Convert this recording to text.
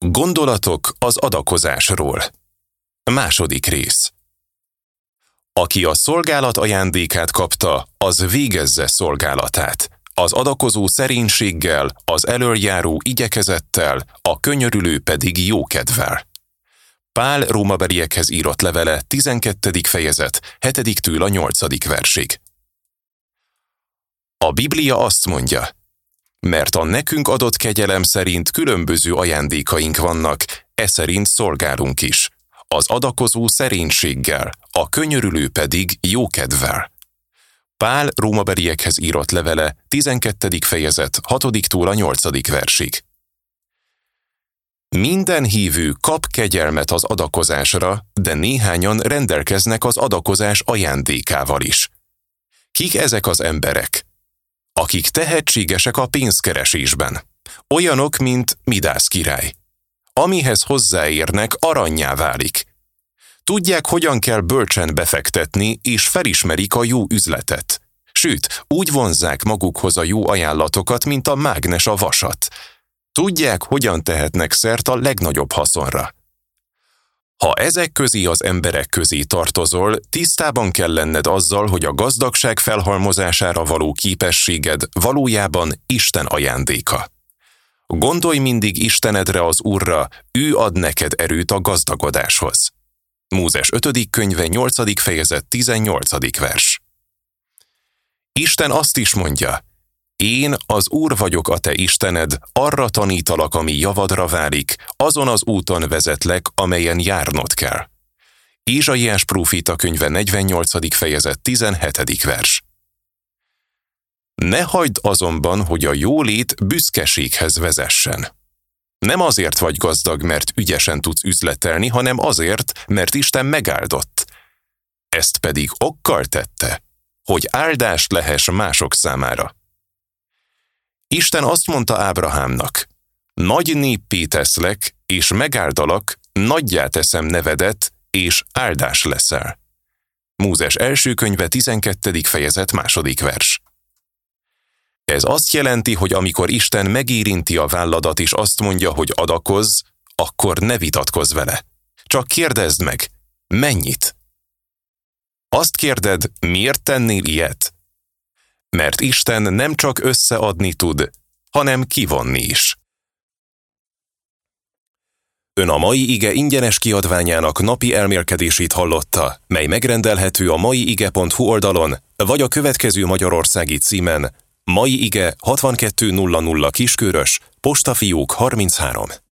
Gondolatok az adakozásról. Második rész. Aki a szolgálat ajándékát kapta, az végezze szolgálatát, az adakozó szerénységgel, az elöljáró igyekezettel, a könyörülő pedig jókedvel. Pál Rómabeliekhez írott levele, 12. fejezet, 7-től a 8. versig. A Biblia azt mondja, mert a nekünk adott kegyelem szerint különböző ajándékaink vannak, eszerint szolgálunk is, az adakozó szerénységgel, a könyörülő pedig jókedvel. Pál Rómabeliekhez írott levele, 12. fejezet, 6-től a 8. versig. Minden hívő kap kegyelmet az adakozásra, de néhányan rendelkeznek az adakozás ajándékával is. Kik ezek az emberek? Akik tehetségesek a pénzkeresésben. Olyanok, mint Midász király. Amihez hozzáérnek, arannyá válik. Tudják, hogyan kell bölcsen befektetni, és felismerik a jó üzletet. Sőt, úgy vonzzák magukhoz a jó ajánlatokat, mint a mágnes a vasat. Tudják, hogyan tehetnek szert a legnagyobb haszonra. Ha ezek közé az emberek közé tartozol, tisztában kell lenned azzal, hogy a gazdagság felhalmozására való képességed valójában Isten ajándéka. Gondolj mindig Istenedre, az Úrra, ő ad neked erőt a gazdagodáshoz. Mózes 5. könyve 8. fejezet 18. vers. Isten azt is mondja, én, az Úr vagyok a te Istened, arra tanítalak, ami javadra válik, azon az úton vezetlek, amelyen járnod kell. Ézsaiás próféta könyve 48. fejezet 17. vers. Ne hagyd azonban, hogy a jólét büszkeséghez vezessen. Nem azért vagy gazdag, mert ügyesen tudsz üzletelni, hanem azért, mert Isten megáldott. Ezt pedig okkal tette, hogy áldást lehess mások számára. Isten azt mondta Ábrahámnak, nagy néppé teszlek, és megáldalak, nagyjá teszem nevedet, és áldás leszel. Mózes első könyve 12. fejezet 2. vers. Ez azt jelenti, hogy amikor Isten megérinti a válladat és azt mondja, hogy adakozz, akkor ne vitatkozz vele. Csak kérdezd meg, mennyit? Azt kérded, miért tennél ilyet? Mert Isten nem csak összeadni tud, hanem kivonni is. Ön a mai ige ingyenes kiadványának napi elmélkedését hallotta, mely megrendelhető a maiige.hu oldalon, vagy a következő magyarországi címen: Mai ige 6200 Kiskörös, postafiók 33.